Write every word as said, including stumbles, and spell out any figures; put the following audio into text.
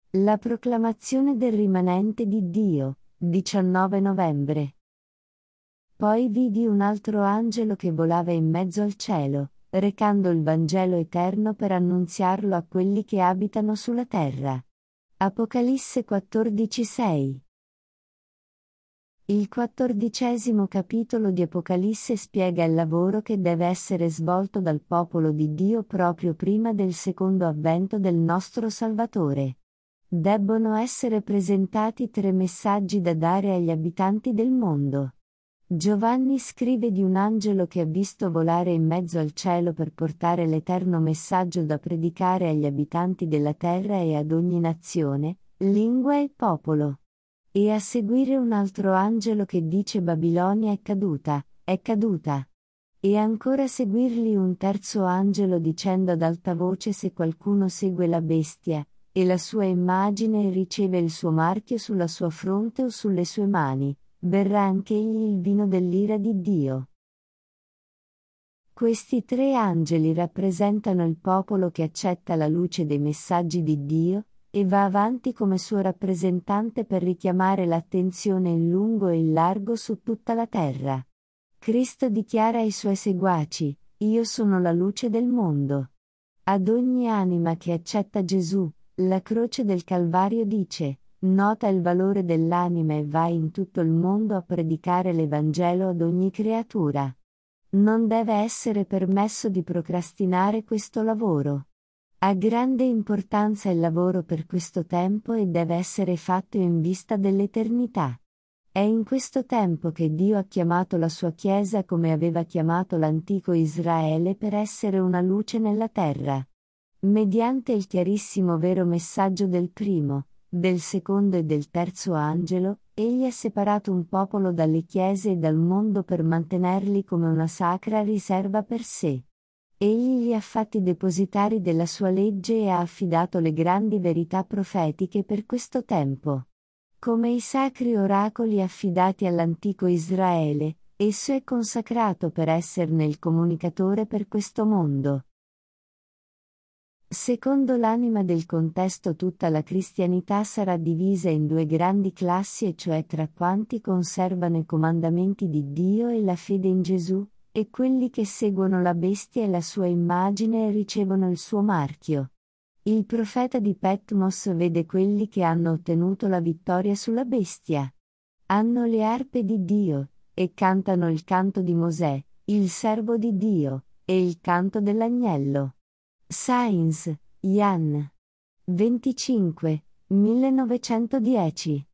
La proclamazione del rimanente di Dio, diciannove novembre. Poi vidi un altro angelo che volava in mezzo al cielo, recando il Vangelo eterno per annunziarlo a quelli che abitano sulla terra. Apocalisse quattordici sei. Il quattordicesimo capitolo di Apocalisse spiega il lavoro che deve essere svolto dal popolo di Dio proprio prima del secondo avvento del nostro Salvatore. Debbono essere presentati tre messaggi da dare agli abitanti del mondo. Giovanni scrive di un angelo che ha visto volare in mezzo al cielo per portare l'eterno messaggio da predicare agli abitanti della terra e ad ogni nazione, lingua e popolo. E a seguire un altro angelo che dice Babilonia è caduta, è caduta. E ancora a seguirli un terzo angelo dicendo ad alta voce se qualcuno segue la bestia, e la sua immagine e riceve il suo marchio sulla sua fronte o sulle sue mani, berrà anch'egli il vino dell'ira di Dio. Questi tre angeli rappresentano il popolo che accetta la luce dei messaggi di Dio, e va avanti come suo rappresentante per richiamare l'attenzione in lungo e in largo su tutta la terra. Cristo dichiara ai suoi seguaci, io sono la luce del mondo. Ad ogni anima che accetta Gesù, la croce del Calvario dice, nota il valore dell'anima e vai in tutto il mondo a predicare l'Evangelo ad ogni creatura. Non deve essere permesso di procrastinare questo lavoro. Ha grande importanza il lavoro per questo tempo e deve essere fatto in vista dell'eternità. È in questo tempo che Dio ha chiamato la sua Chiesa come aveva chiamato l'antico Israele per essere una luce nella terra. Mediante il chiarissimo vero messaggio del primo, del secondo e del terzo angelo, egli ha separato un popolo dalle chiese e dal mondo per mantenerli come una sacra riserva per sé. Egli li ha fatti depositari della sua legge e ha affidato le grandi verità profetiche per questo tempo. Come i sacri oracoli affidati all'antico Israele, esso è consacrato per esserne il comunicatore per questo mondo. Secondo l'anima del contesto tutta la cristianità sarà divisa in due grandi classi e cioè tra quanti conservano i comandamenti di Dio e la fede in Gesù, e quelli che seguono la bestia e la sua immagine e ricevono il suo marchio. Il profeta di Patmos vede quelli che hanno ottenuto la vittoria sulla bestia. Hanno le arpe di Dio, e cantano il canto di Mosè, il servo di Dio, e il canto dell'agnello. Sainz, Jan. venticinque, millenovecentodieci.